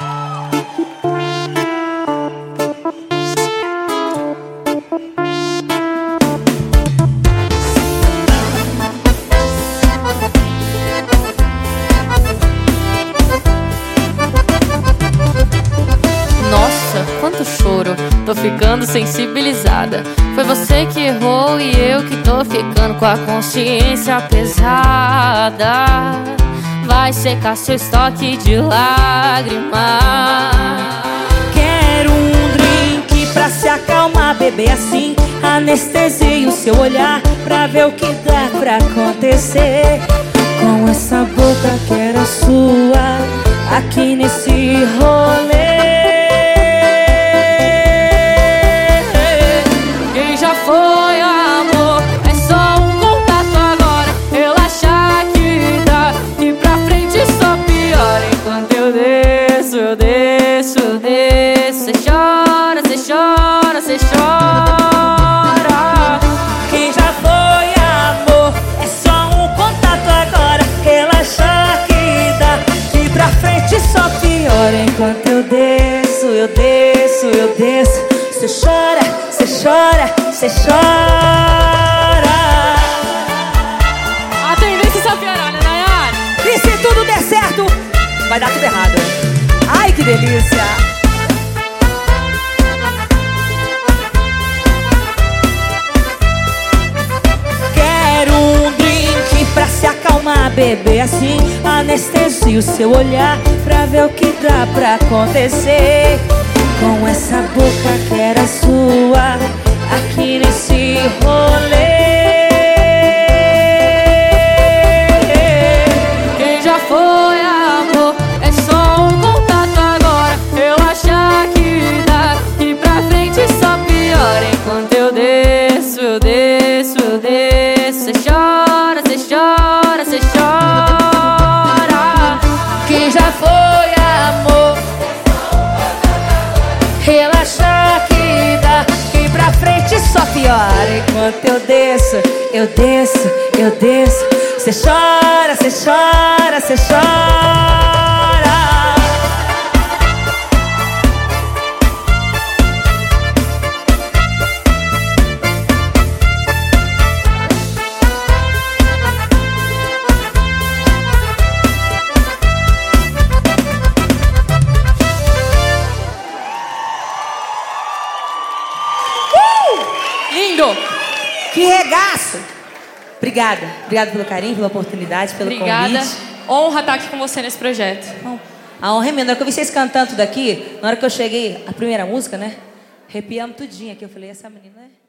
Quanto choro, tô ficando sensibilizada. Foi você que errou e eu que tô ficando com a consciência pesada. Vai secar seu estoque de lágrimas. Quero um drink pra se acalmar, beber assim. Anestesia o seu olhar pra ver o que dá pra acontecer. Com essa boca que era sua, aqui nesse rolê. Foi amor, é só um contato agora. Relaxa que dá, e pra frente só piora. Enquanto eu desço, eu desço, eu desço. Cê chora, cê chora, cê chora. Quem já foi amor, é só um contato agora. Relaxa que dá, e pra frente só piora. Enquanto eu desço, eu desço, eu desço. Cê chora, cê chora, cê chora. A tendência é só piorar, né, Nayara? E se tudo der certo, vai dar tudo errado. Ai, que delícia. Quero um drink pra se acalmar, beber assim. Anestesia o seu olhar pra ver o que dá pra acontecer. Com essa boca que era sua, aqui nesse rolê. Quem já foi amor, é só um contato agora. Relaxa que dá, e pra frente só piora. Enquanto eu desço, eu desço, eu desço. Cê chora, cê chora, cê chora. Quem já foi amor, relaxa que dá, e pra frente só piora. Enquanto eu desço, eu desço, eu desço. Cê chora, cê chora, cê chora. Lindo! Que regaço! Obrigada. Obrigada pelo carinho, pela oportunidade, pelo Obrigada. convite. Honra estar aqui com você nesse projeto. Bom, a honra é minha. Na hora que eu vi vocês cantando tudo aqui, na hora que eu cheguei, a primeira música, né? Arrepiamos tudinho aqui. Eu falei, essa menina é...